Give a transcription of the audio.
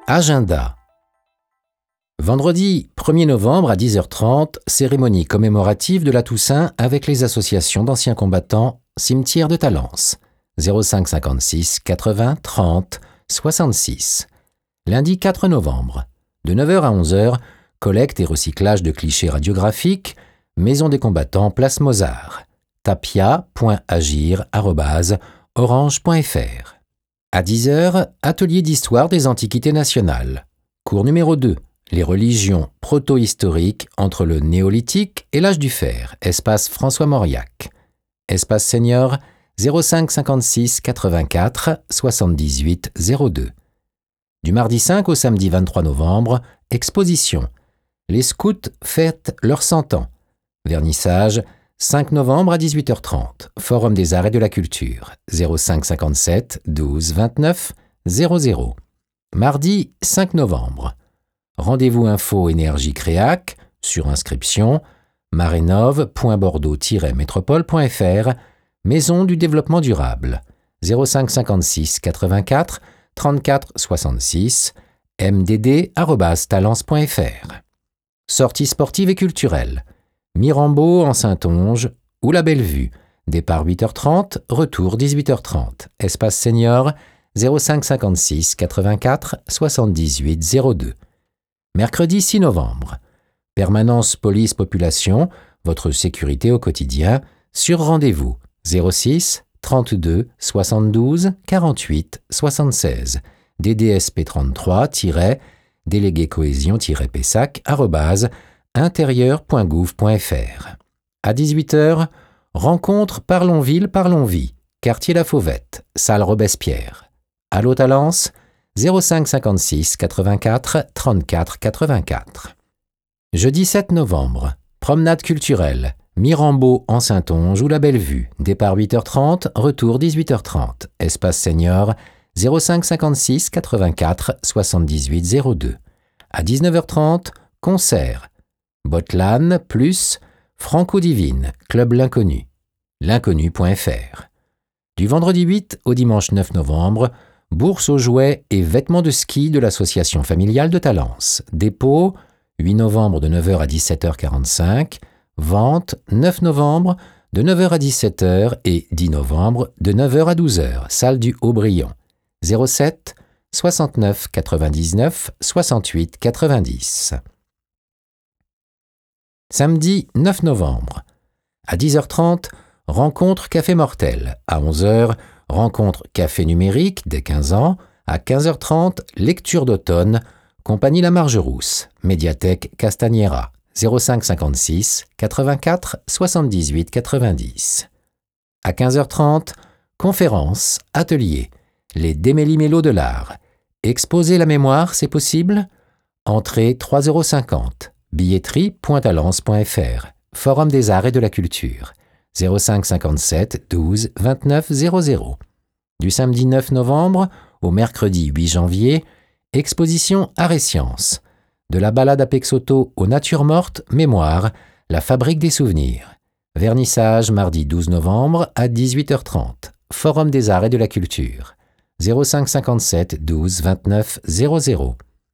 Agenda. Vendredi 1er novembre à 10h30, cérémonie commémorative de la Toussaint avec les associations d'anciens combattants, cimetière de Talence, 05 56 80 30 66. Lundi 4 novembre, de 9h à 11h, collecte et recyclage de clichés radiographiques, Maison des combattants, place Mozart, tapia.agir@orange.fr. À 10h, atelier d'histoire des antiquités nationales. Cours numéro 2. Les religions proto-historiques entre le néolithique et l'âge du fer. Espace François Mauriac. Espace senior 05 56 84 78 02. Du mardi 5 au samedi 23 novembre, exposition. Les scouts fêtent leurs 100 ans. Vernissage 5 novembre à 18h30. Forum des arts et de la culture. 05 57 12 29 00. Mardi 5 novembre. Rendez-vous info énergie créac, sur inscription, marénov.bordeaux-métropole.fr, Maison du développement durable, 05 56 84 34 66, mdd@talence.fr. Sorties sportives et culturelles, Mirambeau en Saintonge ou la Bellevue, départ 8h30, retour 18h30, espace senior, 05 56 84 78 02. Mercredi 6 novembre. Permanence police-population, votre sécurité au quotidien, sur rendez-vous 06 32 72 48 76, DDSP 33 délégué-cohésion-pessac @intérieur.gouv.fr. À 18h, rencontre Parlons-Ville, Parlons-Vie, quartier La Fauvette, salle Robespierre. Allô Talence 05 56 84 34 84. Jeudi 7 novembre, promenade culturelle, Mirambeau en Saintonge ou la Bellevue, départ 8h30, retour 18h30, espace senior 05 56 84 78 02. À 19h30, concert, Botlan plus Franco Divine, Club L'Inconnu, l'inconnu.fr. Du vendredi 8 au dimanche 9 novembre, bourse aux jouets et vêtements de ski de l'association familiale de Talence. Dépôt, 8 novembre de 9h à 17h45. Vente, 9 novembre de 9h à 17h et 10 novembre de 9h à 12h. Salle du Haut-Brion. 07 69 99 68 90. Samedi 9 novembre. À 10h30, rencontre Café Mortel. À 11h, rencontre Café Numérique dès 15 ans. À 15h30, lecture d'automne, compagnie La Marge Rousse, médiathèque Castagnera, 05 56 84 78 90. À 15h30, conférence, atelier, les déméli-mélos de l'art. Exposer la mémoire, c'est possible? Entrée 3,50 €. Billetterie.talence.fr. Forum des arts et de la culture. 05 57 12 29 00. Du samedi 9 novembre au mercredi 8 janvier, exposition Arts et Sciences. De la balade à Pexoto aux natures mortes, mémoire, la fabrique des souvenirs. Vernissage mardi 12 novembre à 18h30. Forum des arts et de la culture. 05 57 12 29 00.